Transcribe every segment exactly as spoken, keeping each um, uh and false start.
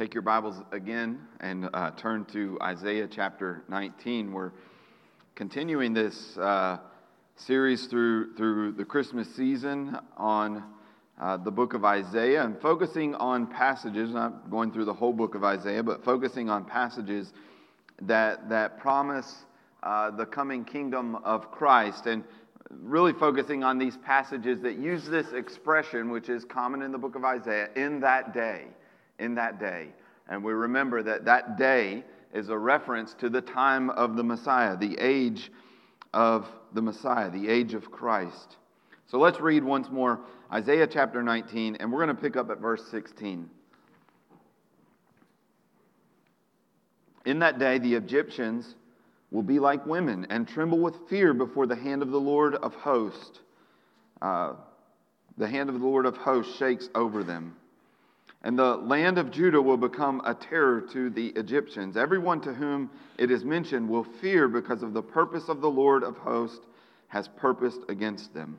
Take your Bibles again and uh, turn to Isaiah chapter nineteen. We're continuing this uh, series through through the Christmas season on uh, the book of Isaiah and focusing on passages, not going through the whole book of Isaiah, but focusing on passages that, that promise uh, the coming kingdom of Christ, and really focusing on these passages that use this expression, which is common in the book of Isaiah, in that day. In that day. And we remember that that day is a reference to the time of the Messiah, the age of the Messiah, the age of Christ. So let's read once more Isaiah chapter nineteen, and we're going to pick up at verse sixteen. In that day the Egyptians will be like women and tremble with fear before the hand of the Lord of hosts. Uh, the hand of the Lord of hosts shakes over them. And the land of Judah will become a terror to the Egyptians. Everyone to whom it is mentioned will fear because of the purpose of the Lord of hosts has purposed against them.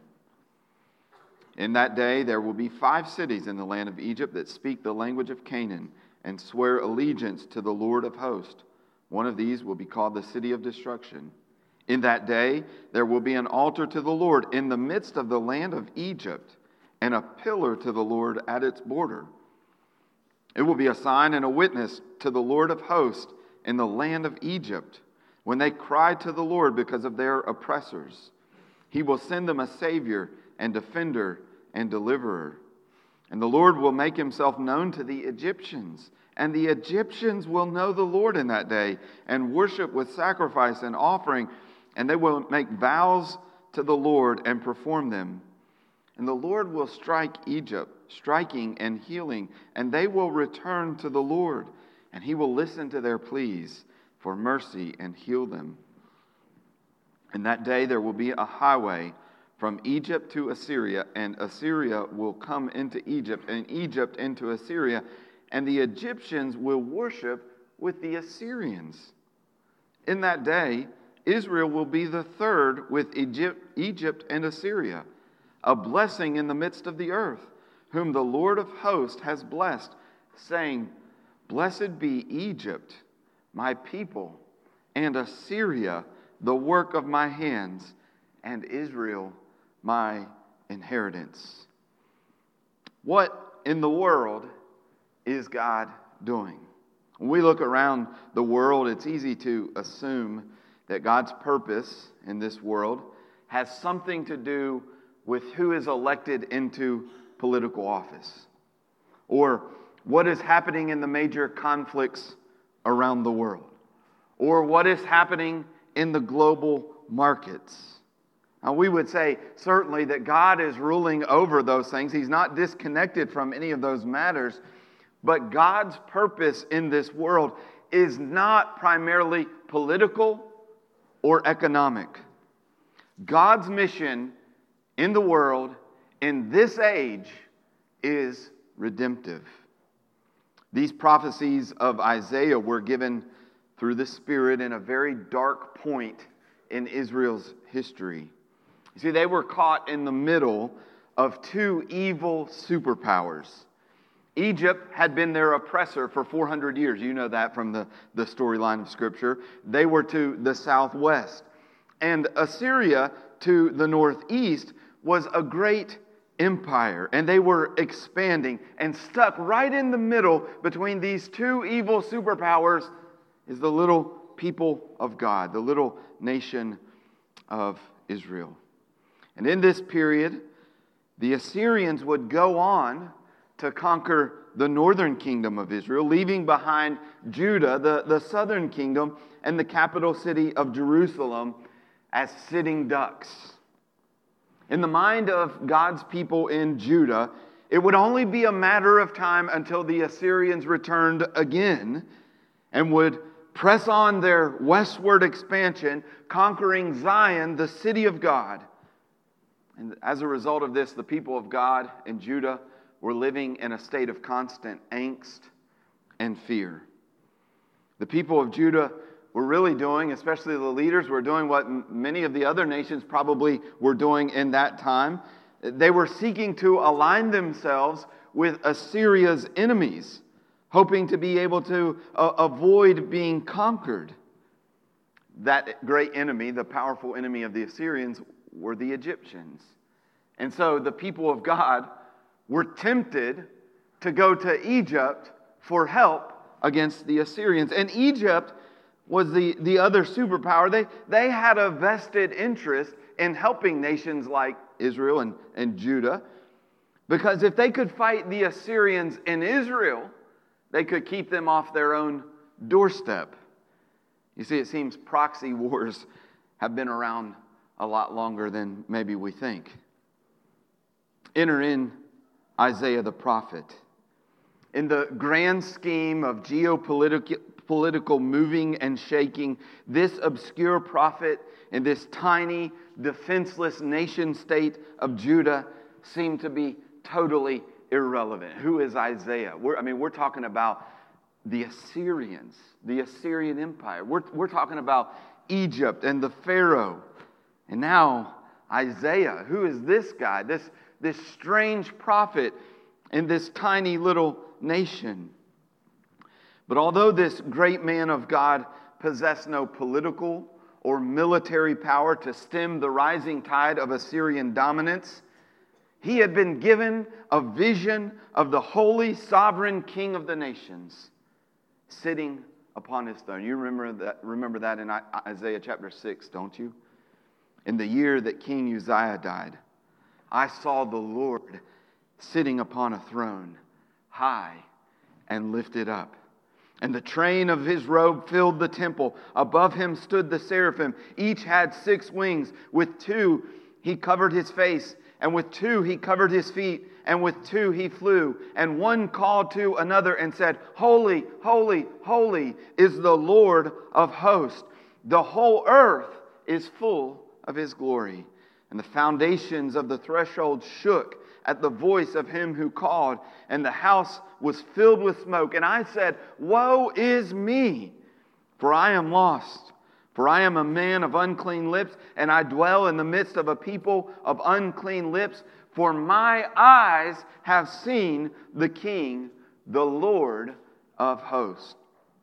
In that day there will be five cities in the land of Egypt that speak the language of Canaan and swear allegiance to the Lord of hosts. One of these will be called the city of destruction. In that day there will be an altar to the Lord in the midst of the land of Egypt, and a pillar to the Lord at its border. It will be a sign and a witness to the Lord of hosts in the land of Egypt, when they cry to the Lord because of their oppressors. He will send them a Savior and defender and deliverer. And the Lord will make himself known to the Egyptians, and the Egyptians will know the Lord in that day, and worship with sacrifice and offering, and they will make vows to the Lord and perform them. And the Lord will strike Egypt, striking and healing, and they will return to the Lord, and he will listen to their pleas for mercy and heal them. In that day there will be a highway from Egypt to Assyria, and Assyria will come into Egypt, and Egypt into Assyria, and the Egyptians will worship with the Assyrians. In that day, Israel will be the third with Egypt, Egypt and Assyria, a blessing in the midst of the earth, whom the Lord of hosts has blessed, saying, Blessed be Egypt, my people, and Assyria, the work of my hands, and Israel, my inheritance. What in the world is God doing? When we look around the world, it's easy to assume that God's purpose in this world has something to do with who is elected into political office, or what is happening in the major conflicts around the world, or what is happening in the global markets. Now, we would say certainly that God is ruling over those things. He's not disconnected from any of those matters, but God's purpose in this world is not primarily political or economic. God's mission in the world, in this age, is redemptive. These prophecies of Isaiah were given through the Spirit in a very dark point in Israel's history. You see, they were caught in the middle of two evil superpowers. Egypt had been their oppressor for four hundred years. You know that from the, the storyline of Scripture. They were to the southwest. And Assyria, to the northeast, was a great empire, and they were expanding, and stuck right in the middle between these two evil superpowers is the little people of God, the little nation of Israel. And in this period, the Assyrians would go on to conquer the northern kingdom of Israel, leaving behind Judah, the, the southern kingdom, and the capital city of Jerusalem as sitting ducks. In the mind of God's people in Judah, it would only be a matter of time until the Assyrians returned again and would press on their westward expansion, conquering Zion, the city of God. And as a result of this, the people of God in Judah were living in a state of constant angst and fear. The people of Judah were really doing, especially the leaders, were doing what many of the other nations probably were doing in that time. They were seeking to align themselves with Assyria's enemies, hoping to be able to uh, avoid being conquered. That great enemy, the powerful enemy of the Assyrians, were the Egyptians. And so the people of God were tempted to go to Egypt for help against the Assyrians. And Egypt was the, the other superpower. They, they had a vested interest in helping nations like Israel and, and Judah, because if they could fight the Assyrians in Israel, they could keep them off their own doorstep. You see, it seems proxy wars have been around a lot longer than maybe we think. Enter in Isaiah the prophet. In the grand scheme of geopolitical political moving and shaking, this obscure prophet in this tiny, defenseless nation state of Judah seemed to be totally irrelevant. Who is Isaiah? We're, I mean, we're talking about the Assyrians, the Assyrian Empire. We're, we're talking about Egypt and the Pharaoh. And now Isaiah, who is this guy, this, this strange prophet in this tiny little nation? But although this great man of God possessed no political or military power to stem the rising tide of Assyrian dominance, he had been given a vision of the holy sovereign King of the nations sitting upon his throne. You remember that, remember that in Isaiah chapter six, don't you? In the year that King Uzziah died, I saw the Lord sitting upon a throne, high and lifted up. And the train of his robe filled the temple. Above him stood the seraphim. Each had six wings. With two he covered his face, and with two he covered his feet, and with two he flew. And one called to another and said, Holy, holy, holy is the Lord of hosts. The whole earth is full of his glory. And the foundations of the threshold shook at the voice of him who called, and the house was filled with smoke. And I said, Woe is me, for I am lost. For I am a man of unclean lips, and I dwell in the midst of a people of unclean lips. For my eyes have seen the King, the Lord of hosts.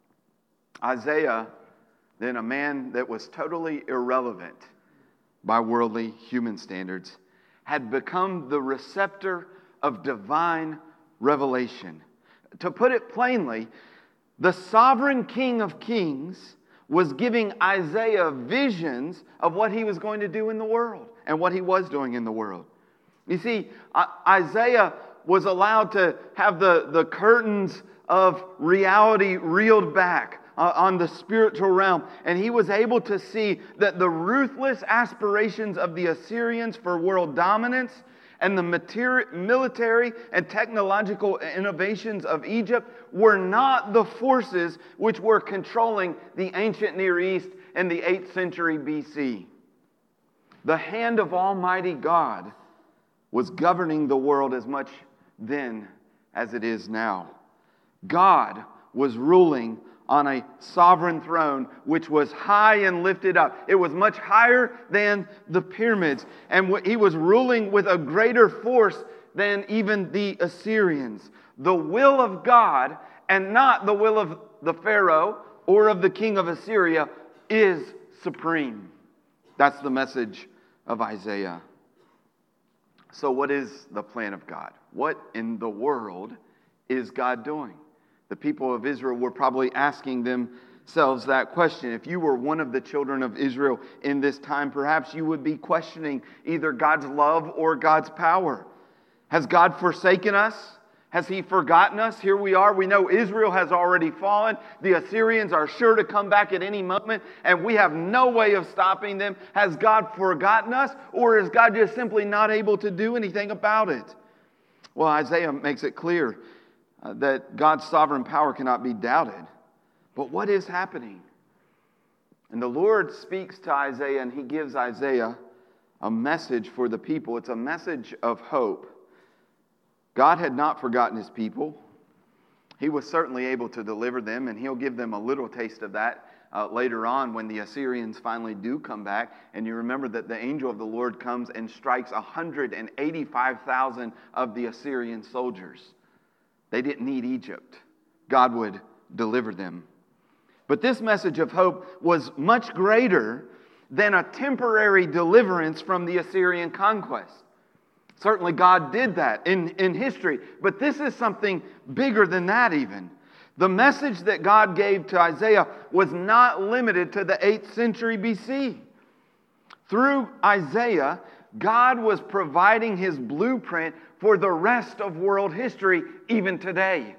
Isaiah, then a man that was totally irrelevant by worldly human standards, had become the receptor of divine revelation. To put it plainly, the sovereign King of Kings was giving Isaiah visions of what he was going to do in the world and what he was doing in the world. You see, Isaiah was allowed to have the, the curtains of reality reeled back Uh, on the spiritual realm. And he was able to see that the ruthless aspirations of the Assyrians for world dominance and the materi- military and technological innovations of Egypt were not the forces which were controlling the ancient Near East in the eighth century B C. The hand of Almighty God was governing the world as much then as it is now. God was ruling on a sovereign throne which was high and lifted up. It was much higher than the pyramids. And he was ruling with a greater force than even the Assyrians. The will of God, and not the will of the Pharaoh or of the king of Assyria, is supreme. That's the message of Isaiah. So what is the plan of God? What in the world is God doing? The people of Israel were probably asking themselves that question. If you were one of the children of Israel in this time, perhaps you would be questioning either God's love or God's power. Has God forsaken us? Has He forgotten us? Here we are. We know Israel has already fallen. The Assyrians are sure to come back at any moment, and we have no way of stopping them. Has God forgotten us, or is God just simply not able to do anything about it? Well, Isaiah makes it clear Uh, that God's sovereign power cannot be doubted. But what is happening? And the Lord speaks to Isaiah, and He gives Isaiah a message for the people. It's a message of hope. God had not forgotten His people. He was certainly able to deliver them, and He'll give them a little taste of that uh, later on when the Assyrians finally do come back. And you remember that the angel of the Lord comes and strikes one hundred eighty-five thousand of the Assyrian soldiers. They didn't need Egypt. God would deliver them. But this message of hope was much greater than a temporary deliverance from the Assyrian conquest. Certainly God did that in, in history, but this is something bigger than that even. The message that God gave to Isaiah was not limited to the eighth century B C. Through Isaiah, God was providing His blueprint for the rest of world history even today.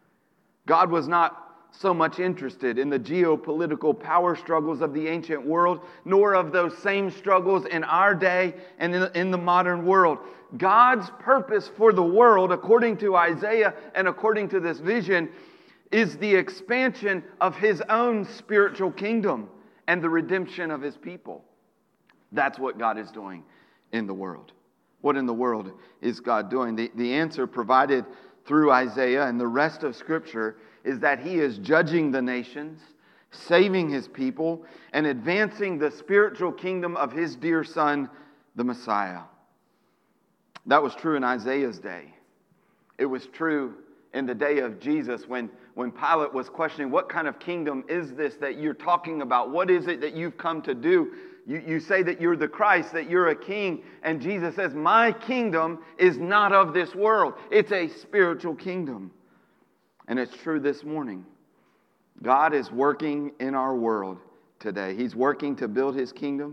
God was not so much interested in the geopolitical power struggles of the ancient world, nor of those same struggles in our day and in, in the modern world. God's purpose for the world, according to Isaiah and according to this vision, is the expansion of His own spiritual kingdom and the redemption of His people. That's what God is doing in the world. What in the world is God doing? The, the answer provided through Isaiah and the rest of Scripture is that He is judging the nations, saving His people, and advancing the spiritual kingdom of His dear Son, the Messiah. That was true in Isaiah's day. It was true in the day of Jesus when, when Pilate was questioning, what kind of kingdom is this that you're talking about? What is it that you've come to do? You, you say that you're the Christ, that you're a king. And Jesus says, my kingdom is not of this world. It's a spiritual kingdom. And it's true this morning. God is working in our world today. He's working to build His kingdom,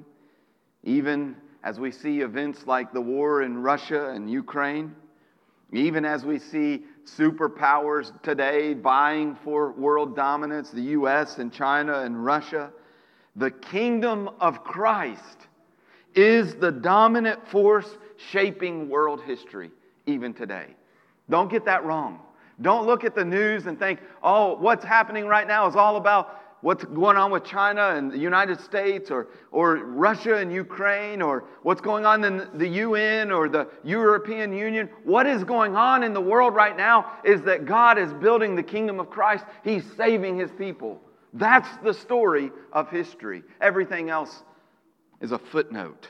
even as we see events like the war in Russia and Ukraine, even as we see superpowers today vying for world dominance, the U S and China and Russia. The kingdom of Christ is the dominant force shaping world history even today. Don't get that wrong. Don't look at the news and think, oh, what's happening right now is all about what's going on with China and the United States or, or Russia and Ukraine or what's going on in the U N or the European Union. What is going on in the world right now is that God is building the kingdom of Christ. He's saving His people. That's the story of history. Everything else is a footnote.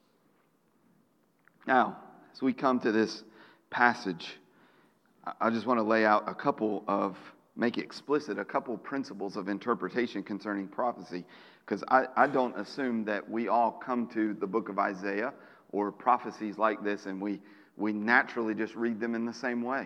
Now, as we come to this passage, I just want to lay out a couple of, make explicit a couple principles of interpretation concerning prophecy, because I, I don't assume that we all come to the book of Isaiah or prophecies like this and we, we naturally just read them in the same way.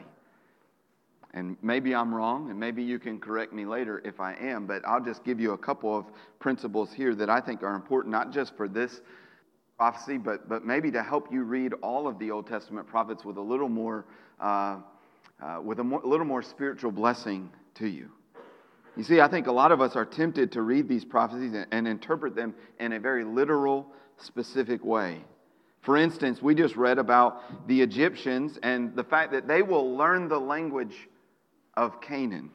And maybe I'm wrong, and maybe you can correct me later if I am, but I'll just give you a couple of principles here that I think are important, not just for this prophecy, but, but maybe to help you read all of the Old Testament prophets with a little more uh, Uh, with a, more, a little more spiritual blessing to you. You see, I think a lot of us are tempted to read these prophecies and, and interpret them in a very literal, specific way. For instance, we just read about the Egyptians and the fact that they will learn the language of Canaan.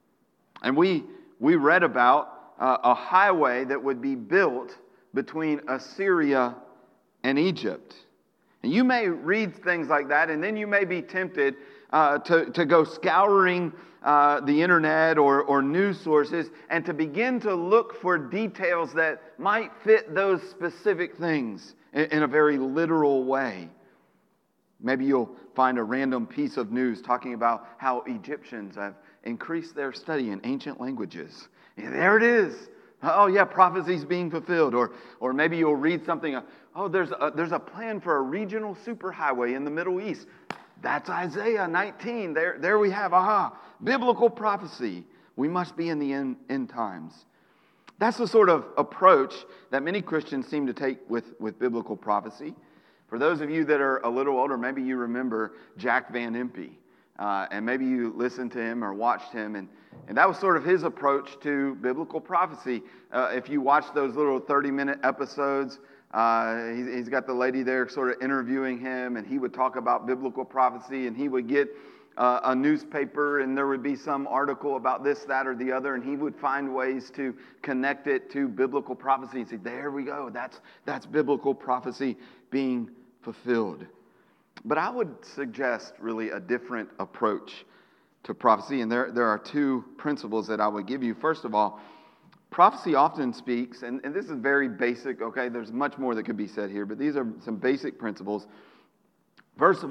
And we, we read about uh, a highway that would be built between Assyria and Egypt. And you may read things like that, and then you may be tempted uh, to, to go scouring uh, the internet or, or news sources and to begin to look for details that might fit those specific things in, in a very literal way. Maybe you'll find a random piece of news talking about how Egyptians have increased their study in ancient languages. And there it is. Oh yeah, prophecy's being fulfilled. Or or maybe you'll read something, oh, there's a, there's a plan for a regional superhighway in the Middle East. That's Isaiah nineteen. There, there we have, aha, biblical prophecy. We must be in the end, end times. That's the sort of approach that many Christians seem to take with, with biblical prophecy. For those of you that are a little older, maybe you remember Jack Van Impe. Uh, and maybe you listened to him or watched him, and, and that was sort of his approach to biblical prophecy. Uh, if you watch those little thirty-minute episodes, uh, he's, he's got the lady there sort of interviewing him, and he would talk about biblical prophecy, and he would get uh, a newspaper, and there would be some article about this, that, or the other, and he would find ways to connect it to biblical prophecy and say, there we go, that's, that's biblical prophecy being fulfilled. But I would suggest really a different approach to prophecy, and there, there are two principles that I would give you. First of all, prophecy often speaks, and, and this is very basic, okay? There's much more that could be said here, but these are some basic principles. First of all,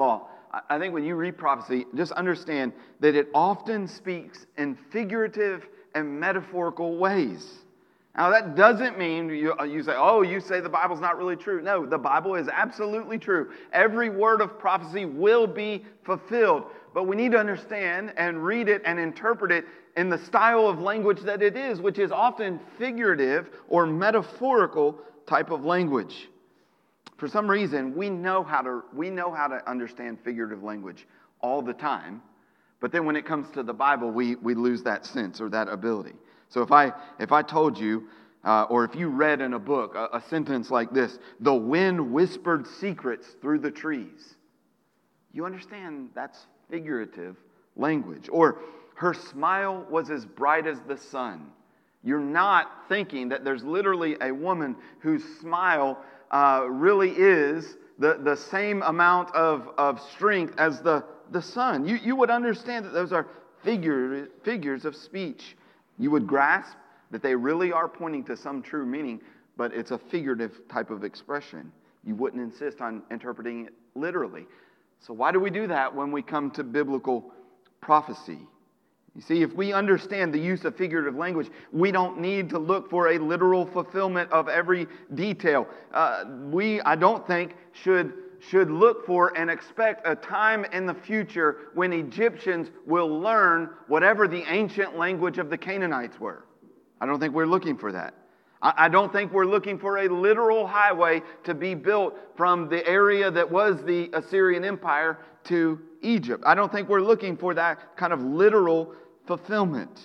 I think when you read prophecy, just understand that it often speaks in figurative and metaphorical ways. Now, that doesn't mean you, you say, oh, you say the Bible's not really true. No, the Bible is absolutely true. Every word of prophecy will be fulfilled. But we need to understand and read it and interpret it in the style of language that it is, which is often figurative or metaphorical type of language. For some reason, we know how to we know how to understand figurative language all the time, but then when it comes to the Bible, we we lose that sense or that ability. So if I if I told you, uh, or if you read in a book a, a sentence like this, "The wind whispered secrets through the trees," you understand that's figurative language. Or, "Her smile was as bright as the sun." You're not thinking that there's literally a woman whose smile uh, really is the, the same amount of, of strength as the, the sun. You, you would understand that those are figure, figures of speech. You would grasp that they really are pointing to some true meaning, but it's a figurative type of expression. You wouldn't insist on interpreting it literally. So why do we do that when we come to biblical prophecy? You see, if we understand the use of figurative language, we don't need to look for a literal fulfillment of every detail. Uh, we, I don't think, should, should look for and expect a time in the future when Egyptians will learn whatever the ancient language of the Canaanites were. I don't think we're looking for that. I, I don't think we're looking for a literal highway to be built from the area that was the Assyrian Empire to Egypt. I don't think we're looking for that kind of literal fulfillment.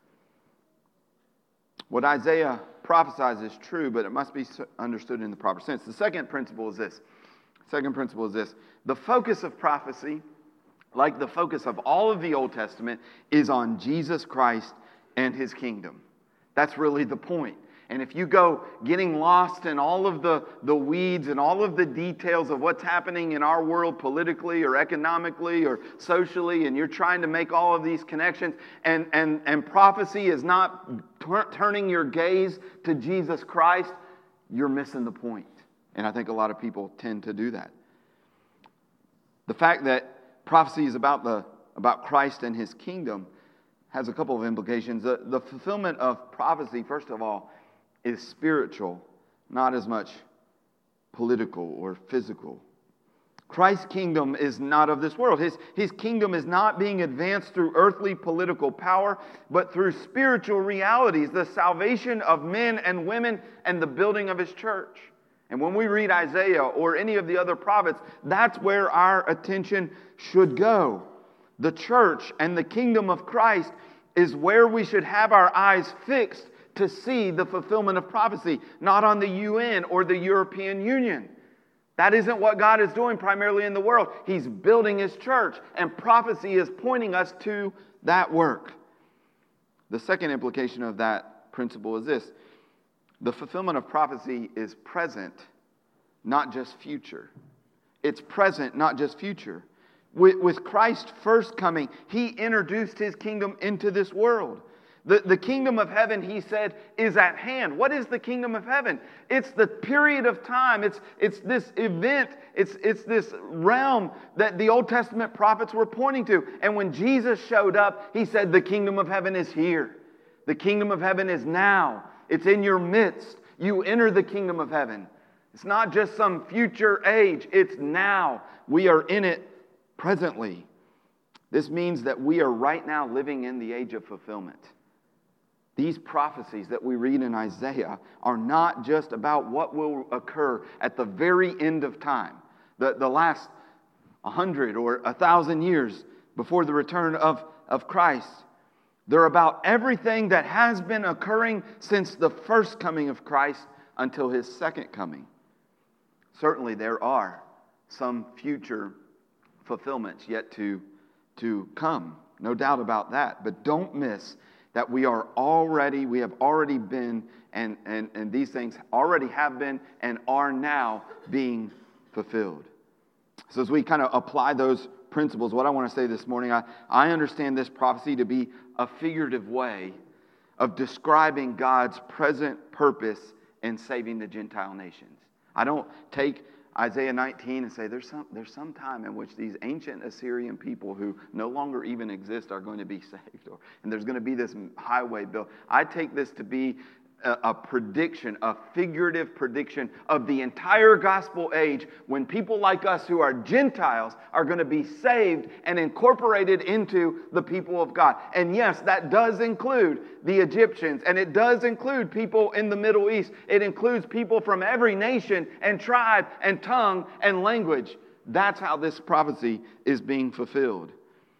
What Isaiah prophesies is true, but it must be understood in the proper sense. The second principle is this. Second principle is this. The focus of prophecy, like the focus of all of the Old Testament, is on Jesus Christ and His kingdom. That's really the point. And if you go getting lost in all of the, the weeds and all of the details of what's happening in our world politically or economically or socially, and you're trying to make all of these connections, and, and, and prophecy is not tur- turning your gaze to Jesus Christ, you're missing the point. And I think a lot of people tend to do that. The fact that prophecy is about, the, about Christ and His kingdom has a couple of implications. The, the fulfillment of prophecy, first of all, is spiritual, not as much political or physical. Christ's kingdom is not of this world. His, his kingdom is not being advanced through earthly political power, but through spiritual realities, the salvation of men and women and the building of His church. And when we read Isaiah or any of the other prophets, that's where our attention should go. The church and the kingdom of Christ is where we should have our eyes fixed to see the fulfillment of prophecy, not on the U N or the European Union. That isn't what God is doing primarily in the world. He's building His church, and prophecy is pointing us to that work. The second implication of that principle is this. The fulfillment of prophecy is present, not just future. It's present, not just future. With, with Christ's first coming, He introduced His kingdom into this world. The, the kingdom of heaven, He said, is at hand. What is the kingdom of heaven? It's the period of time. It's, it's this event. It's, it's this realm that the Old Testament prophets were pointing to. And when Jesus showed up, He said, the kingdom of heaven is here. The kingdom of heaven is now. It's in your midst. You enter the kingdom of heaven. It's not just some future age. It's now. We are in it presently. This means that we are right now living in the age of fulfillment. These prophecies that we read in Isaiah are not just about what will occur at the very end of time, the, the last a hundred or a thousand years before the return of, of Christ. They're about everything that has been occurring since the first coming of Christ until His second coming. Certainly there are some future fulfillments yet to, to come, no doubt about that, but don't miss that we are already, we have already been, and, and, and these things already have been and are now being fulfilled. So as we kind of apply those principles, what I want to say this morning, I, I understand this prophecy to be a figurative way of describing God's present purpose in saving the Gentile nations. I don't take Isaiah nineteen and say there's some, there's some time in which these ancient Assyrian people who no longer even exist are going to be saved. Or, and there's going to be this highway built. I take this to be a, a prediction, a figurative prediction of the entire gospel age when people like us who are Gentiles are going to be saved and incorporated into the people of God. And yes, that does include the Egyptians, and it does include people in the Middle East. It includes people from every nation and tribe and tongue and language. That's how this prophecy is being fulfilled.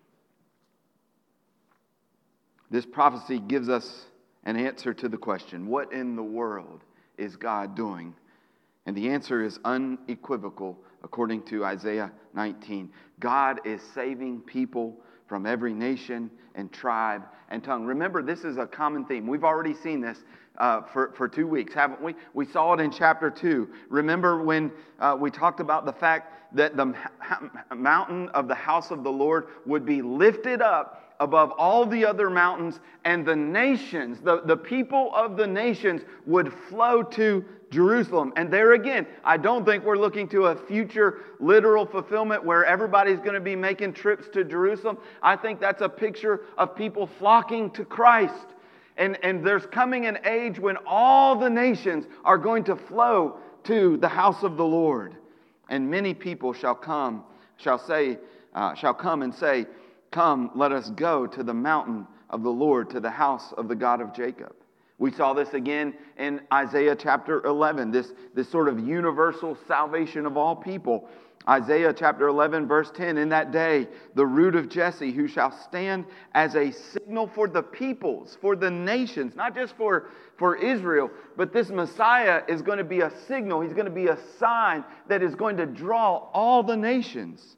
This prophecy gives us an answer to the question, what in the world is God doing? And the answer is unequivocal according to Isaiah nineteen. God is saving people from every nation and tribe and tongue. Remember, this is a common theme. We've already seen this uh, for, for two weeks, haven't we? We saw it in chapter two. Remember when uh, we talked about the fact that the mountain of the house of the Lord would be lifted up above all the other mountains, and the nations, the, the people of the nations would flow to Jerusalem. And there again, I don't think we're looking to a future literal fulfillment where everybody's going to be making trips to Jerusalem. I think that's a picture of people flocking to Christ. And, and there's coming an age when all the nations are going to flow to the house of the Lord. And many people shall come, shall say, uh, shall come and say, come, let us go to the mountain of the Lord, to the house of the God of Jacob. We saw this again in Isaiah chapter eleven, this, this sort of universal salvation of all people. Isaiah chapter eleven, verse ten, in that day, the root of Jesse, who shall stand as a signal for the peoples, for the nations, not just for, for Israel, but this Messiah is going to be a signal. He's going to be a sign that is going to draw all the nations.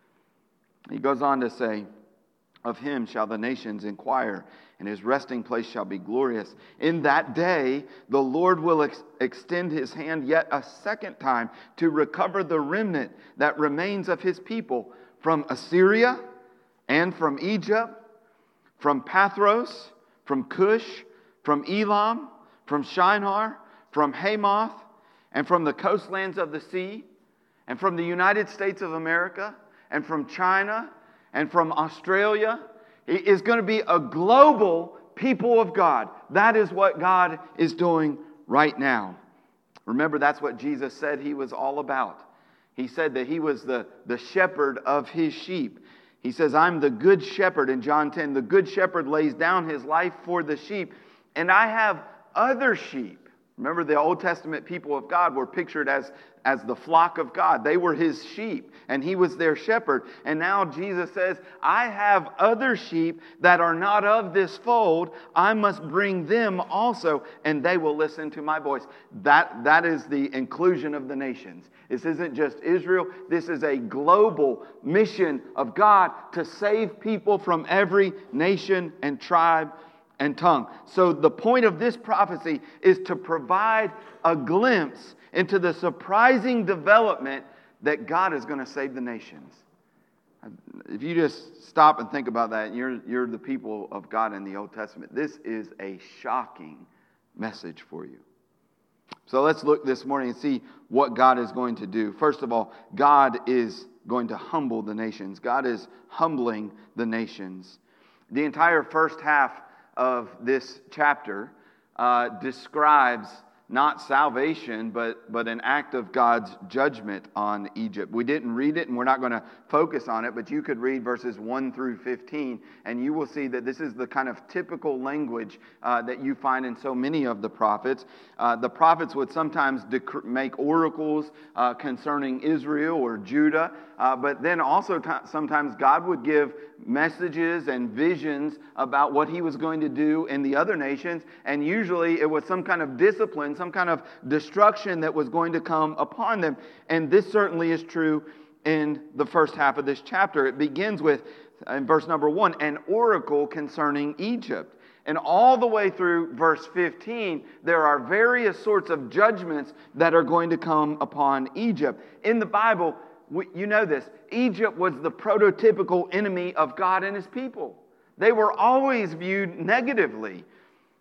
He goes on to say, of him shall the nations inquire, and his resting place shall be glorious. In that day, the Lord will ex- extend his hand yet a second time to recover the remnant that remains of his people from Assyria and from Egypt, from Pathros, from Cush, from Elam, from Shinar, from Hamath, and from the coastlands of the sea, and from the United States of America, and from China, and from Australia. It is going to be a global people of God. That is what God is doing right now. Remember, that's what Jesus said he was all about. He said that he was the, the shepherd of his sheep. He says, I'm the good shepherd in John ten. The good shepherd lays down his life for the sheep. And I have other sheep. Remember, the Old Testament people of God were pictured as, as the flock of God. They were his sheep, and he was their shepherd. And now Jesus says, I have other sheep that are not of this fold. I must bring them also, and they will listen to my voice. That, that is the inclusion of the nations. This isn't just Israel. This is a global mission of God to save people from every nation and tribe and tongue. So the point of this prophecy is to provide a glimpse into the surprising development that God is going to save the nations. If you just stop and think about that, you're, you're the people of God in the Old Testament. This is a shocking message for you. So let's look this morning and see what God is going to do. First of all, God is going to humble the nations. God is humbling the nations. The entire first half of this chapter uh, describes not salvation, but, but an act of God's judgment on Egypt. We didn't read it, and we're not going to focus on it, but you could read verses one through fifteen, and you will see that this is the kind of typical language uh, that you find in so many of the prophets. Uh, the prophets would sometimes dec- make oracles uh, concerning Israel or Judah, uh, but then also t- sometimes God would give messages and visions about what he was going to do in the other nations, and usually it was some kind of discipline, some kind of destruction that was going to come upon them. And this certainly is true in the first half of this chapter. It begins with, in verse number one, an oracle concerning Egypt. And all the way through verse fifteen, there are various sorts of judgments that are going to come upon Egypt. In the Bible, we, you know this, Egypt was the prototypical enemy of God and his people. They were always viewed negatively.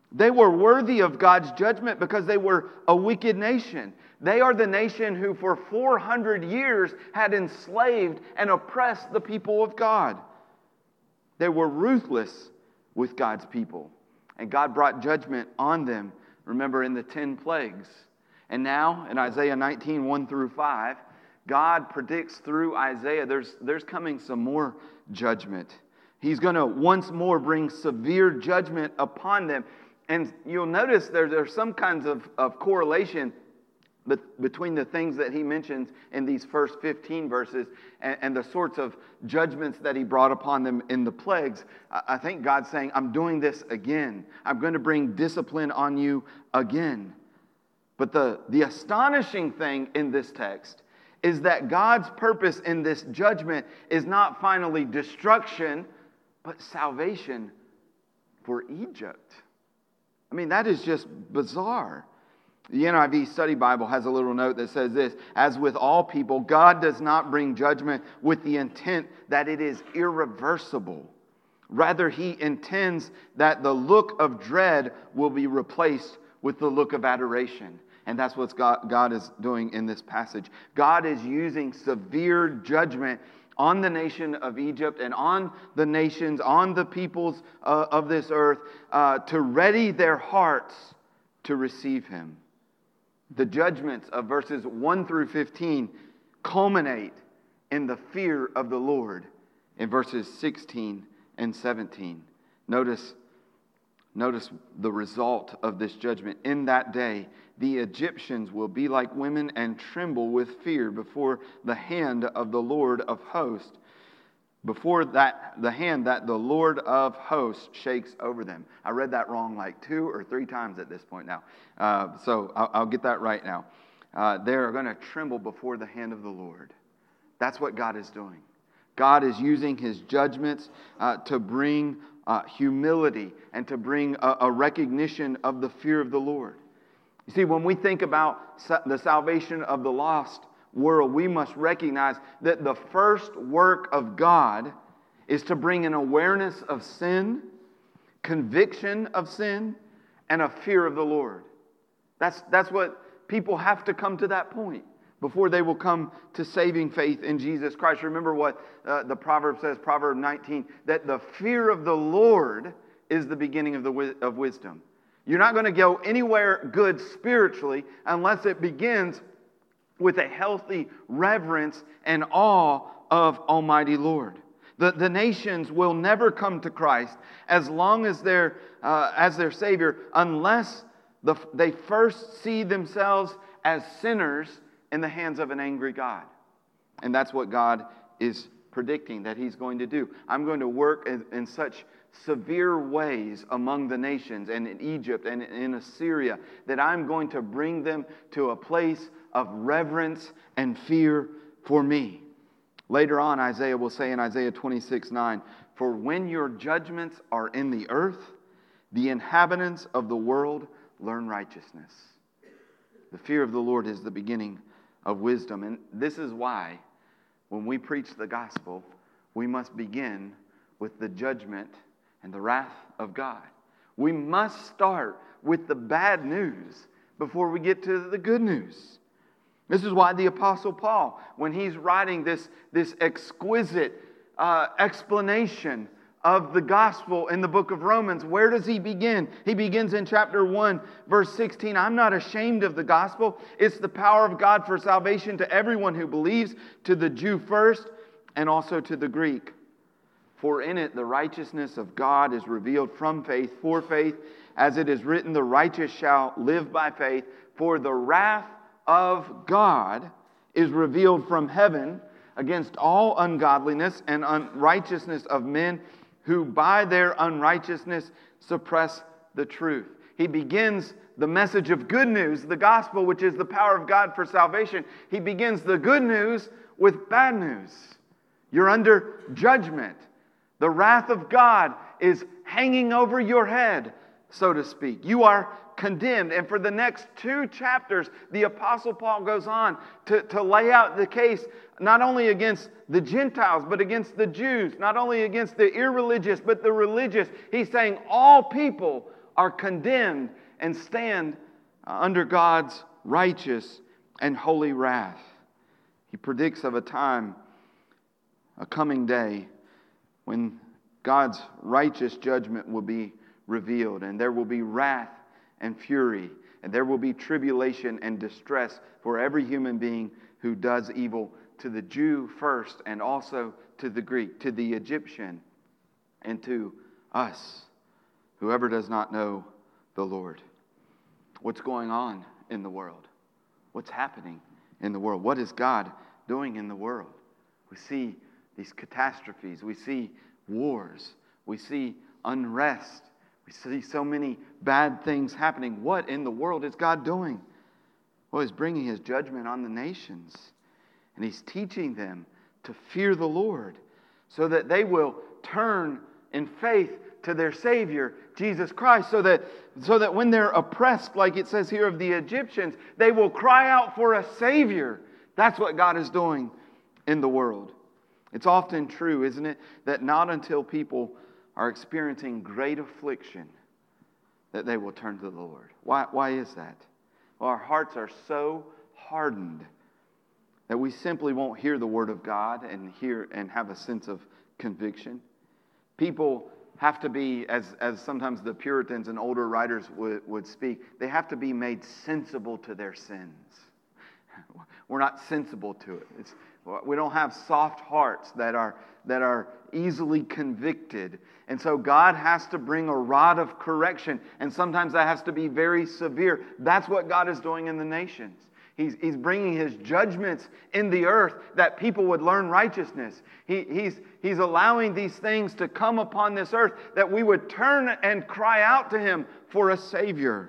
They were worthy of God's judgment because they were a wicked nation. They are the nation who for four hundred years had enslaved and oppressed the people of God. They were ruthless with God's people. And God brought judgment on them, remember, in the ten plagues. And now, in Isaiah nineteen, one through five, God predicts through Isaiah there's, there's coming some more judgment. He's going to once more bring severe judgment upon them. And you'll notice there, there's some kinds of, of correlation between the things that he mentions in these first fifteen verses and, and the sorts of judgments that he brought upon them in the plagues. I think God's saying, I'm doing this again. I'm going to bring discipline on you again. But the, the astonishing thing in this text is that God's purpose in this judgment is not finally destruction, but salvation for Egypt. I mean, that is just bizarre. The N I V Study Bible has a little note that says this: as with all people, God does not bring judgment with the intent that it is irreversible. Rather, He intends that the look of dread will be replaced with the look of adoration. And that's what God, God is doing in this passage. God is using severe judgment on the nation of Egypt and on the nations, on the peoples uh, of this earth, uh, to ready their hearts to receive Him. The judgments of verses one through fifteen culminate in the fear of the Lord in verses sixteen and seventeen. Notice, notice the result of this judgment. In that day, the Egyptians will be like women and tremble with fear before the hand of the Lord of hosts. Before that, the hand that the Lord of hosts shakes over them. I read that wrong like two or three times at this point now. Uh, so I'll, I'll get that right now. Uh, they're going to tremble before the hand of the Lord. That's what God is doing. God is using His judgments uh, to bring uh, humility and to bring a, a recognition of the fear of the Lord. You see, when we think about the salvation of the lost world, we must recognize that the first work of God is to bring an awareness of sin, conviction of sin, and a fear of the Lord. That's, that's what people have to come to that point before they will come to saving faith in Jesus Christ. Remember what uh, the proverb says, Proverb nineteen, that the fear of the Lord is the beginning of, the, of wisdom. You're not going to go anywhere good spiritually unless it begins with a healthy reverence and awe of Almighty Lord. The, the nations will never come to Christ as long as they're uh, as their Savior unless the, they first see themselves as sinners in the hands of an angry God. And that's what God is predicting that He's going to do. I'm going to work in, in such severe ways among the nations and in Egypt and in Assyria that I'm going to bring them to a place of reverence and fear for me. Later on, Isaiah will say in Isaiah twenty-six nine, for when your judgments are in the earth, the inhabitants of the world learn righteousness. The fear of the Lord is the beginning of wisdom. And this is why when we preach the gospel, we must begin with the judgment and the wrath of God. We must start with the bad news before we get to the good news. This is why the Apostle Paul, when he's writing this, this exquisite uh, explanation of the gospel in the book of Romans, where does he begin? He begins in chapter one, verse sixteen. I'm not ashamed of the gospel. It's the power of God for salvation to everyone who believes, to the Jew first, and also to the Greek. For in it the righteousness of God is revealed from faith for faith, as it is written, the righteous shall live by faith. For the wrath of God is revealed from heaven against all ungodliness and unrighteousness of men who by their unrighteousness suppress the truth. He begins the message of good news, the gospel, which is the power of God for salvation. He begins the good news with bad news. You're under judgment. The wrath of God is hanging over your head, so to speak. You are condemned. And for the next two chapters, the Apostle Paul goes on to, to lay out the case not only against the Gentiles, but against the Jews, not only against the irreligious, but the religious. He's saying all people are condemned and stand under God's righteous and holy wrath. He predicts of a time, a coming day, when God's righteous judgment will be revealed, and there will be wrath and fury, and there will be tribulation and distress for every human being who does evil, to the Jew first, and also to the Greek, to the Egyptian, and to us, whoever does not know the Lord. What's going on in the world? What's happening in the world? What is God doing in the world? We see these catastrophes. We see wars. We see unrest. We see so many bad things happening. What in the world is God doing? Well, He's bringing His judgment on the nations. And He's teaching them to fear the Lord so that they will turn in faith to their Savior, Jesus Christ, so that, so that when they're oppressed, like it says here of the Egyptians, they will cry out for a Savior. That's what God is doing in the world. It's often true, isn't it, that not until people are experiencing great affliction that they will turn to the Lord. Why, why is that? Well, our hearts are so hardened that we simply won't hear the Word of God and hear and have a sense of conviction. People have to be, as, as sometimes the Puritans and older writers would, would speak, they have to be made sensible to their sins. We're not sensible to it. It's, we don't have soft hearts that are, that are easily convicted. And so God has to bring a rod of correction. And sometimes that has to be very severe. That's what God is doing in the nations. He's, he's bringing His judgments in the earth that people would learn righteousness. He, he's, he's allowing these things to come upon this earth that we would turn and cry out to Him for a Savior.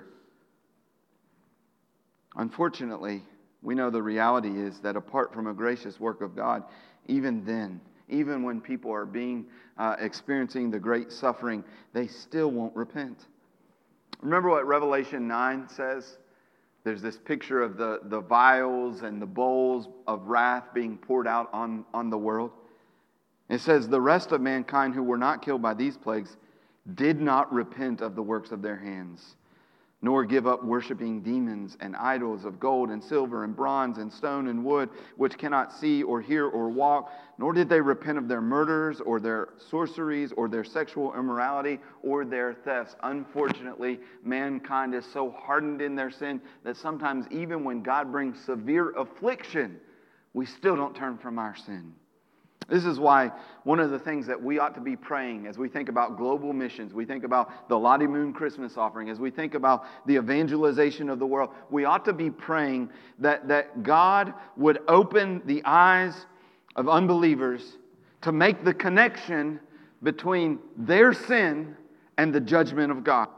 Unfortunately, we know the reality is that apart from a gracious work of God, even then, even when people are being uh, experiencing the great suffering, they still won't repent. Remember what Revelation nine says? There's this picture of the, the vials and the bowls of wrath being poured out on, on the world. It says, the rest of mankind who were not killed by these plagues did not repent of the works of their hands, nor give up worshiping demons and idols of gold and silver and bronze and stone and wood, which cannot see or hear or walk, nor did they repent of their murders or their sorceries or their sexual immorality or their thefts. Unfortunately, mankind is so hardened in their sin that sometimes even when God brings severe affliction, we still don't turn from our sin. This is why one of the things that we ought to be praying as we think about global missions, we think about the Lottie Moon Christmas offering, as we think about the evangelization of the world, we ought to be praying that, that God would open the eyes of unbelievers to make the connection between their sin and the judgment of God.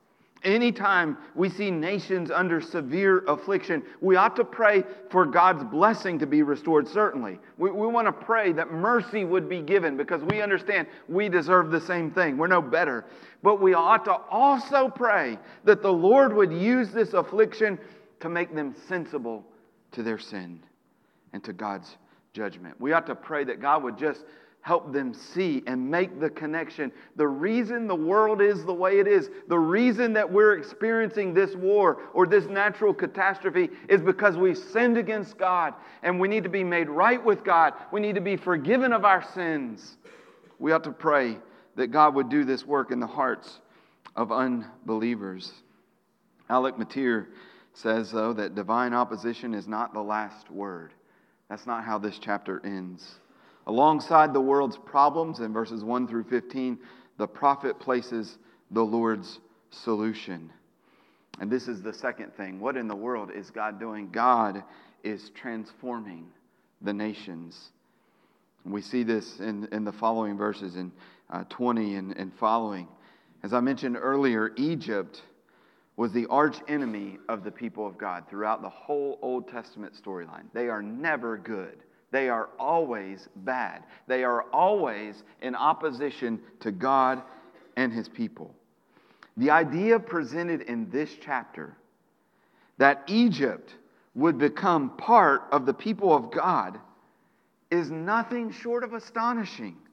Anytime we see nations under severe affliction, we ought to pray for God's blessing to be restored, certainly. We, we want to pray that mercy would be given because we understand we deserve the same thing. We're no better. But we ought to also pray that the Lord would use this affliction to make them sensible to their sin and to God's judgment. We ought to pray that God would just help them see and make the connection. The reason the world is the way it is, the reason that we're experiencing this war or this natural catastrophe is because we've sinned against God and we need to be made right with God. We need to be forgiven of our sins. We ought to pray that God would do this work in the hearts of unbelievers. Alec Motyer says, though, that divine opposition is not the last word. That's not how this chapter ends. Alongside the world's problems, in verses one through fifteen, the prophet places the Lord's solution. And this is the second thing. What in the world is God doing? God is transforming the nations. We see this in, in the following verses, in uh, twenty and, and following. As I mentioned earlier, Egypt was the arch enemy of the people of God throughout the whole Old Testament storyline. They are never good. They are always bad. They are always in opposition to God and His people. The idea presented in this chapter that Egypt would become part of the people of God is nothing short of astonishing.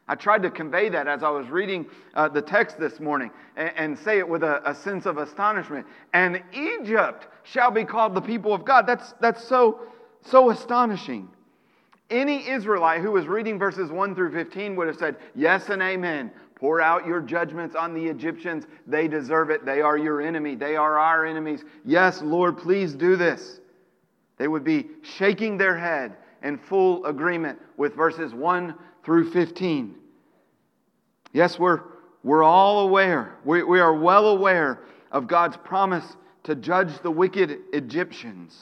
I tried to convey that as I was reading uh, the text this morning and, and say it with a, a sense of astonishment. And Egypt shall be called the people of God. That's, that's so, so astonishing. Any Israelite who was reading verses one through fifteen would have said, yes and amen. Pour out your judgments on the Egyptians. They deserve it. They are your enemy. They are our enemies. Yes, Lord, please do this. They would be shaking their head in full agreement with verses one through fifteen. Yes, we're, we're all aware. We, we are well aware of God's promise to judge the wicked Egyptians.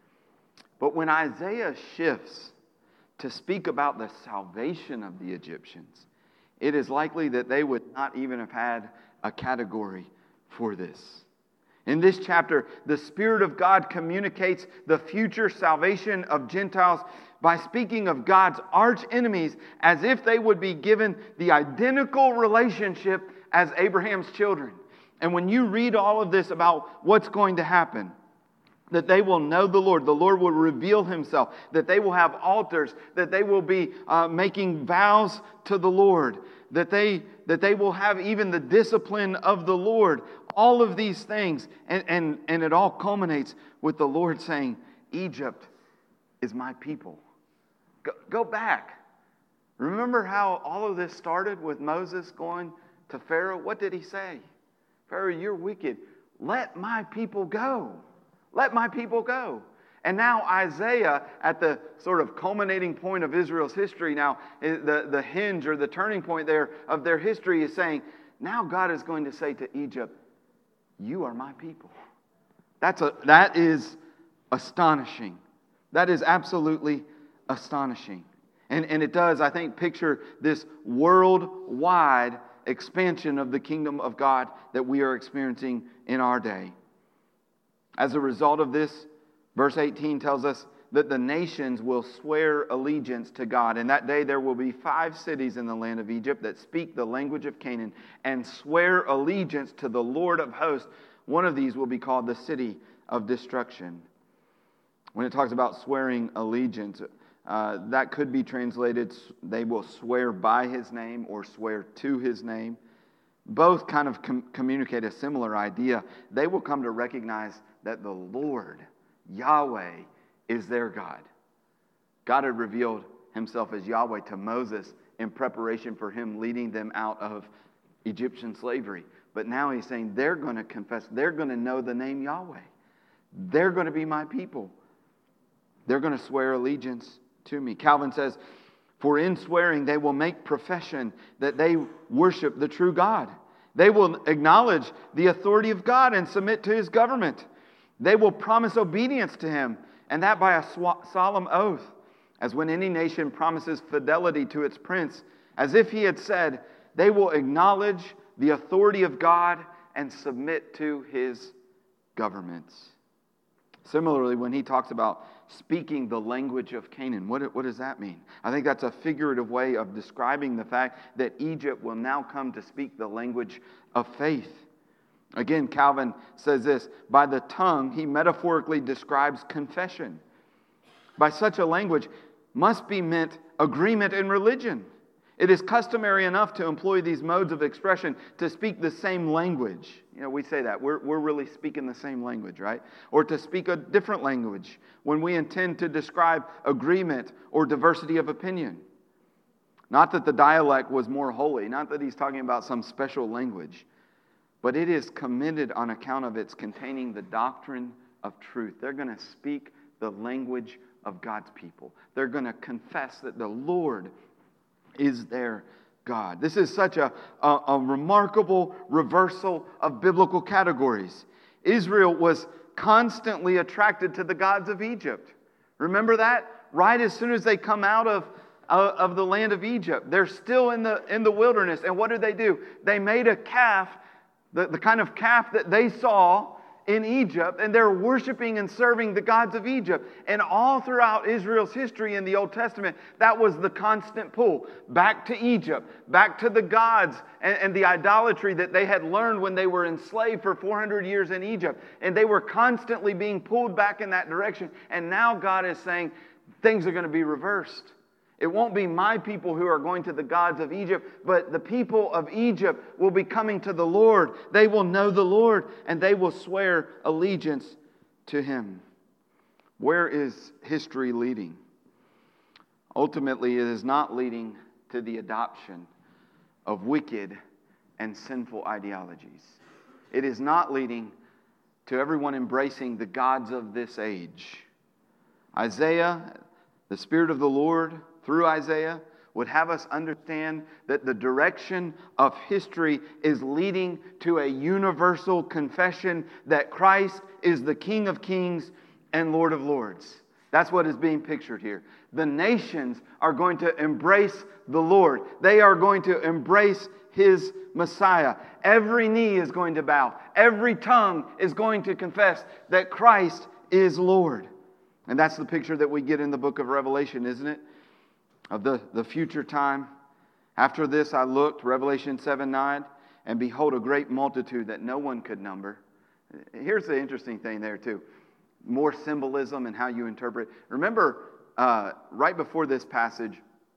But when Isaiah shifts to speak about the salvation of the Egyptians, it is likely that they would not even have had a category for this. In this chapter, the Spirit of God communicates the future salvation of Gentiles by speaking of God's arch enemies as if they would be given the identical relationship as Abraham's children. And when you read all of this about what's going to happen, that they will know the Lord, the Lord will reveal Himself, that they will have altars, that they will be uh, making vows to the Lord, that they, that they will have even the discipline of the Lord, all of these things. And, and, and it all culminates with the Lord saying, Egypt is my people. Go, go back. Remember how all of this started with Moses going to Pharaoh? What did he say? Pharaoh, you're wicked. Let my people go. Let my people go. And now Isaiah, at the sort of culminating point of Israel's history now, the, the hinge or the turning point there of their history is saying, now God is going to say to Egypt, you are my people. That's a, that is astonishing. That is absolutely astonishing. And, and it does, I think, picture this worldwide expansion of the kingdom of God that we are experiencing in our day. As a result of this, verse eighteen tells us that the nations will swear allegiance to God. And that day there will be five cities in the land of Egypt that speak the language of Canaan and swear allegiance to the Lord of hosts. One of these will be called the city of destruction. When it talks about swearing allegiance, uh, that could be translated, they will swear by His name or swear to His name. Both kind of com- communicate a similar idea. They will come to recognize that the Lord, Yahweh, is their God. God had revealed Himself as Yahweh to Moses in preparation for him leading them out of Egyptian slavery. But now He's saying they're going to confess, they're going to know the name Yahweh. They're going to be my people. They're going to swear allegiance to me. Calvin says, for in swearing they will make profession that they worship the true God. They will acknowledge the authority of God and submit to His government. They will promise obedience to Him, and that by a solemn oath, as when any nation promises fidelity to its prince, as if he had said, they will acknowledge the authority of God and submit to His governments. Similarly, when he talks about speaking the language of Canaan, what, what does that mean? I think that's a figurative way of describing the fact that Egypt will now come to speak the language of faith. Again, Calvin says this, by the tongue, he metaphorically describes confession. By such a language must be meant agreement in religion. It is customary enough to employ these modes of expression to speak the same language. You know, we say that. We're, we're really speaking the same language, right? Or to speak a different language when we intend to describe agreement or diversity of opinion. Not that the dialect was more holy, not that he's talking about some special language, but it is commended on account of its containing the doctrine of truth. They're going to speak the language of God's people. They're going to confess that the Lord is their God. This is such a, a, a remarkable reversal of biblical categories. Israel was constantly attracted to the gods of Egypt. Remember that? Right as soon as they come out of, uh, of the land of Egypt, they're still in the, in the wilderness. And what did they do? They made a calf, the, the kind of calf that they saw in Egypt, and they're worshiping and serving the gods of Egypt. And all throughout Israel's history in the Old Testament, that was the constant pull. Back to Egypt, back to the gods and, and the idolatry that they had learned when they were enslaved for four hundred years in Egypt. And they were constantly being pulled back in that direction. And now God is saying things are going to be reversed. It won't be my people who are going to the gods of Egypt, but the people of Egypt will be coming to the Lord. They will know the Lord, and they will swear allegiance to Him. Where is history leading? Ultimately, it is not leading to the adoption of wicked and sinful ideologies. It is not leading to everyone embracing the gods of this age. Isaiah, the Spirit of the Lord, through Isaiah, would have us understand that the direction of history is leading to a universal confession that Christ is the King of Kings and Lord of Lords. That's what is being pictured here. The nations are going to embrace the Lord. They are going to embrace His Messiah. Every knee is going to bow. Every tongue is going to confess that Christ is Lord. And that's the picture that we get in the book of Revelation, isn't it? Of the, the future time. After this I looked, Revelation seven nine, and behold a great multitude that no one could number. Here's the interesting thing there too. More symbolism and how you interpret. Remember, uh, right before this passage,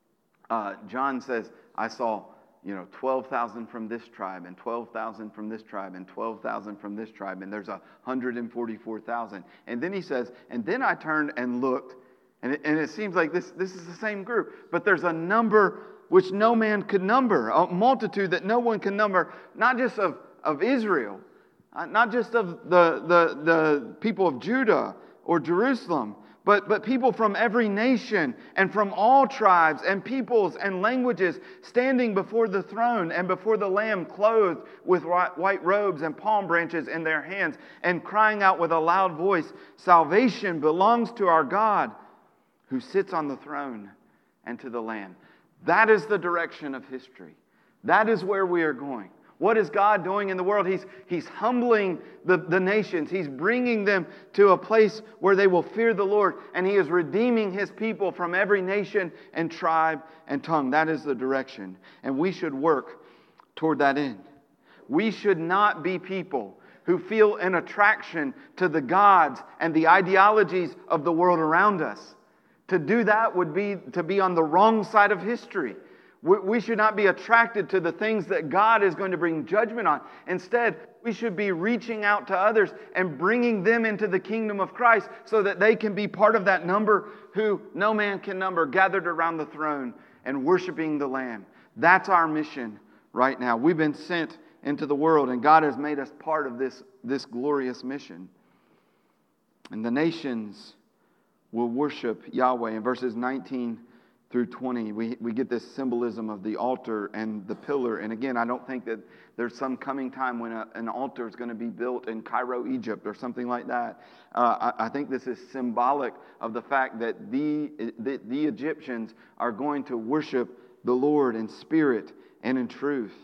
uh, John says, I saw, you know, twelve thousand from this tribe, and twelve thousand from this tribe, and twelve thousand from this tribe, and there's one hundred forty-four thousand. And then he says, and then I turned and looked, and it, and it seems like this, this is the same group, but there's a number which no man could number, a multitude that no one can number, not just of, of Israel, uh, not just of the, the, the people of Judah or Jerusalem, But, but people from every nation and from all tribes and peoples and languages standing before the throne and before the Lamb, clothed with white robes and palm branches in their hands, and crying out with a loud voice, salvation belongs to our God who sits on the throne and to the Lamb. That is the direction of history. That is where we are going. What is God doing in the world? He's, he's humbling the, the nations. He's bringing them to a place where they will fear the Lord. And He is redeeming His people from every nation and tribe and tongue. That is the direction. And we should work toward that end. We should not be people who feel an attraction to the gods and the ideologies of the world around us. To do that would be to be on the wrong side of history. We should not be attracted to the things that God is going to bring judgment on. Instead, we should be reaching out to others and bringing them into the kingdom of Christ so that they can be part of that number who no man can number, gathered around the throne and worshiping the Lamb. That's our mission right now. We've been sent into the world, and God has made us part of this, this glorious mission. And the nations will worship Yahweh. In verses nineteen through twenty, we, we get this symbolism of the altar and the pillar. And again, I don't think that there's some coming time when a, an altar is going to be built in Cairo, Egypt, or something like that. Uh, I, I think this is symbolic of the fact that the, the, the Egyptians are going to worship the Lord in spirit and in truth.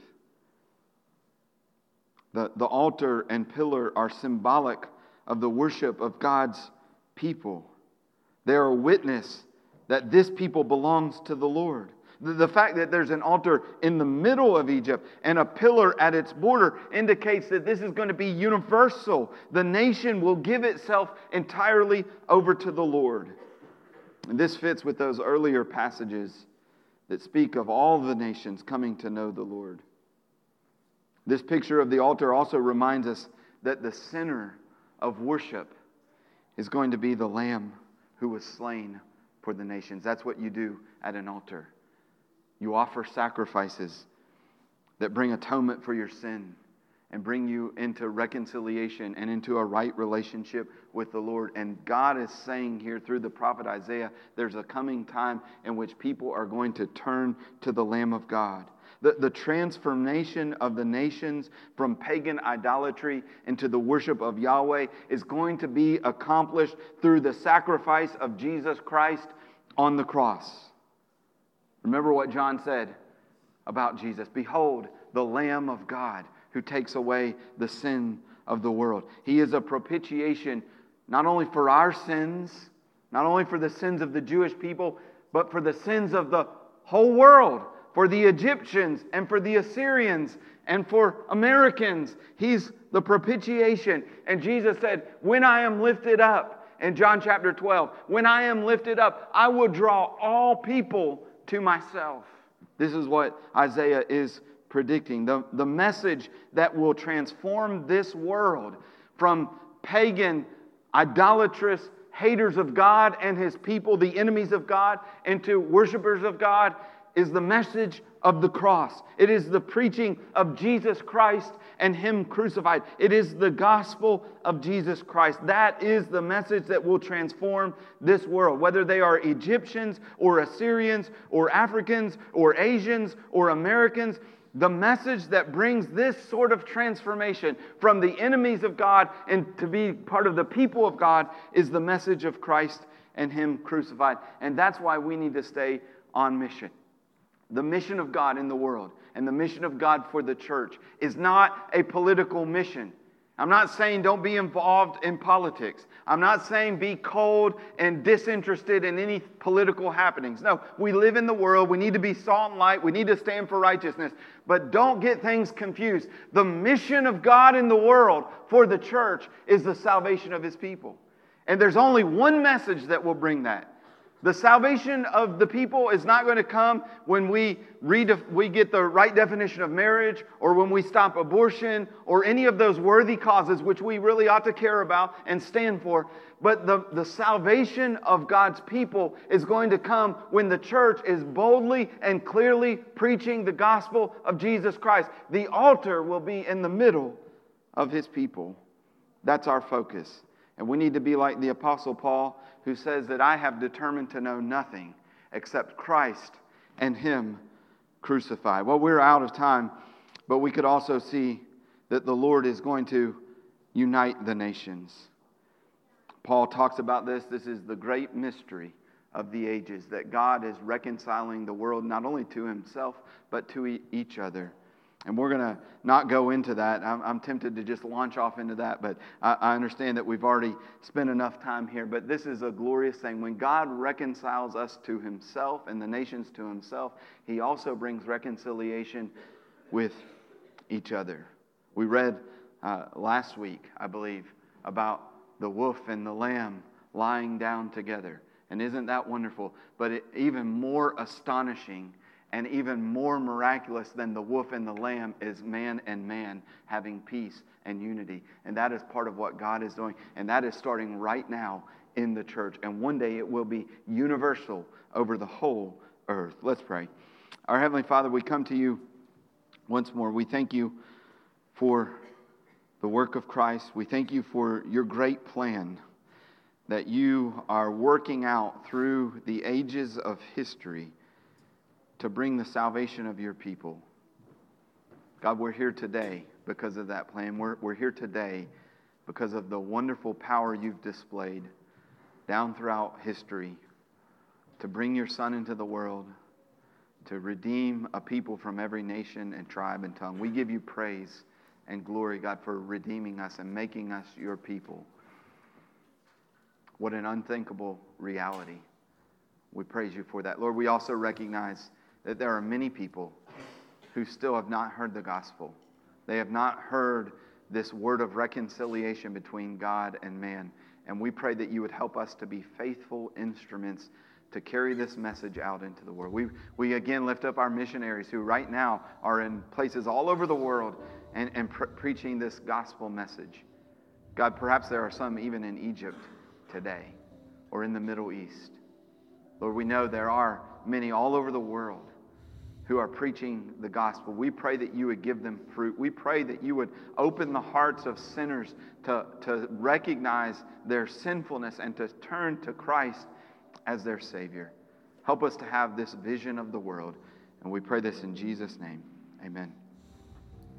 The, the altar and pillar are symbolic of the worship of God's people. They are a witness that this people belongs to the Lord. The, the fact that there's an altar in the middle of Egypt and a pillar at its border indicates that this is going to be universal. The nation will give itself entirely over to the Lord. And this fits with those earlier passages that speak of all the nations coming to know the Lord. This picture of the altar also reminds us that the center of worship is going to be the Lamb who was slain for the nations. That's what you do at an altar. You offer sacrifices that bring atonement for your sin and bring you into reconciliation and into a right relationship with the Lord. And God is saying here through the prophet Isaiah, there's a coming time in which people are going to turn to the Lamb of God. The, the transformation of the nations from pagan idolatry into the worship of Yahweh is going to be accomplished through the sacrifice of Jesus Christ on the cross. Remember what John said about Jesus. Behold, the Lamb of God who takes away the sin of the world. He is a propitiation not only for our sins, not only for the sins of the Jewish people, but for the sins of the whole world. For the Egyptians and for the Assyrians and for Americans. He's the propitiation. And Jesus said, when I am lifted up, in John chapter twelve, when I am lifted up, I will draw all people to myself. This is what Isaiah is predicting. The, the message that will transform this world from pagan, idolatrous haters of God and His people, the enemies of God, into worshipers of God, is the message of the cross. It is the preaching of Jesus Christ and Him crucified. It is the gospel of Jesus Christ. That is the message that will transform this world. Whether they are Egyptians or Assyrians or Africans or Asians or Americans, the message that brings this sort of transformation from the enemies of God and to be part of the people of God is the message of Christ and Him crucified. And that's why we need to stay on mission. The mission of God in the world and the mission of God for the church is not a political mission. I'm not saying don't be involved in politics. I'm not saying be cold and disinterested in any political happenings. No, we live in the world. We need to be salt and light. We need to stand for righteousness. But don't get things confused. The mission of God in the world for the church is the salvation of His people. And there's only one message that will bring that. The salvation of the people is not going to come when we read, we get the right definition of marriage, or when we stop abortion, or any of those worthy causes which we really ought to care about and stand for. But the, the salvation of God's people is going to come when the church is boldly and clearly preaching the gospel of Jesus Christ. The altar will be in the middle of His people. That's our focus. And we need to be like the Apostle Paul, who says that I have determined to know nothing except Christ and Him crucified. Well, we're out of time, but we could also see that the Lord is going to unite the nations. Paul talks about this. This is the great mystery of the ages, that God is reconciling the world not only to Himself, but to e- each other. And we're going to not go into that. I'm, I'm tempted to just launch off into that, but I, I understand that we've already spent enough time here. But this is a glorious thing. When God reconciles us to Himself and the nations to Himself, He also brings reconciliation with each other. We read uh, last week, I believe, about the wolf and the lamb lying down together. And isn't that wonderful? But it, even more astonishing and even more miraculous than the wolf and the lamb is man and man having peace and unity. And that is part of what God is doing. And that is starting right now in the church. And one day it will be universal over the whole earth. Let's pray. Our Heavenly Father, we come to You once more. We thank You for the work of Christ. We thank You for Your great plan that You are working out through the ages of history to bring the salvation of Your people. God, we're here today because of that plan. We're, we're here today because of the wonderful power You've displayed down throughout history to bring Your Son into the world, to redeem a people from every nation and tribe and tongue. We give You praise and glory, God, for redeeming us and making us Your people. What an unthinkable reality. We praise You for that. Lord, we also recognize that there are many people who still have not heard the gospel. They have not heard this word of reconciliation between God and man. And we pray that You would help us to be faithful instruments to carry this message out into the world. We, we again lift up our missionaries who right now are in places all over the world and, and pre- preaching this gospel message. God, perhaps there are some even in Egypt today or in the Middle East. Lord, we know there are many all over the world who are preaching the gospel. We pray that You would give them fruit. We pray that You would open the hearts of sinners to, to recognize their sinfulness and to turn to Christ as their Savior. Help us to have this vision of the world. And we pray this in Jesus' name. Amen.